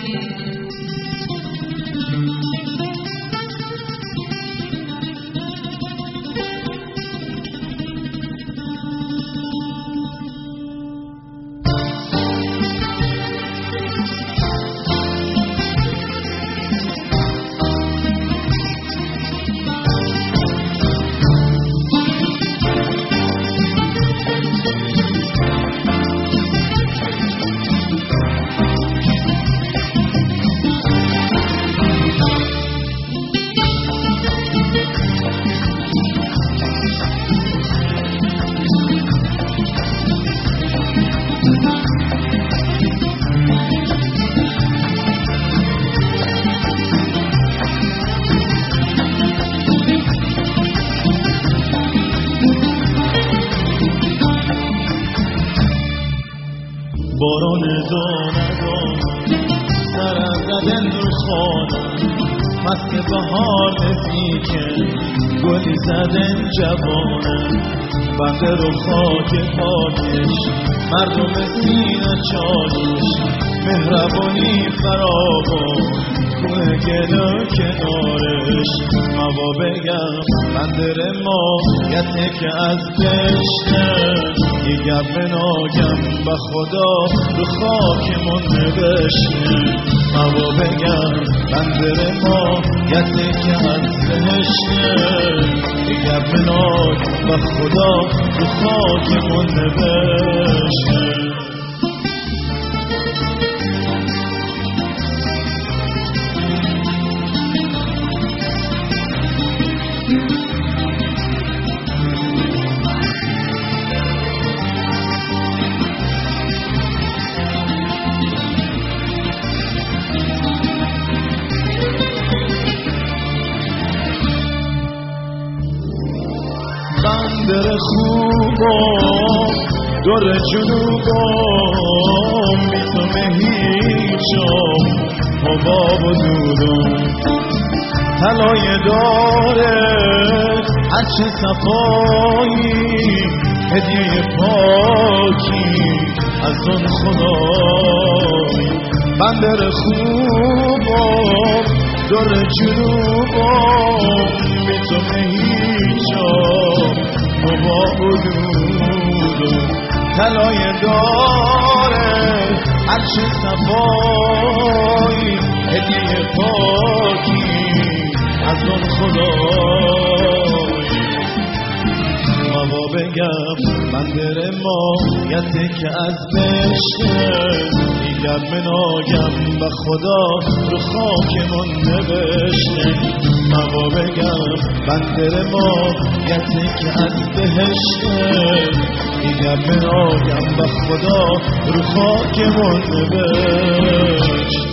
باران دانه سرم زدن رو خانم فصل بهار نزدیکه گلی زدن جوانم بنده رو خاک پاکش مردم سینه چالش مهربانی فراوان کوه گلا کنارش موا بگم بندر ما یته که از دشته دیگر بناگم به خدا رو خاکمون نوشته موا بگم بندر ما یته که از دشته دیگر بناگم به خدا رو خاکمون نوشته بندر خوبم دور جنوبم بی تو هیچم هوا و دودم طلای داره هرچه صفایی هدیه پاکی از اون خدای بندر خوبم دور جنوبم بی تو هیچم هوا و دودم طلای داره هرچه صفایی هدیه پاکی از اون خدای موا بگم بندر ما یته که از بشه دیگر مناگم به خدا رو خاکمون نوشته موا بگم بندر ما یته که از بهشته دیگر مناگم به خدا رو خاکمون نوشته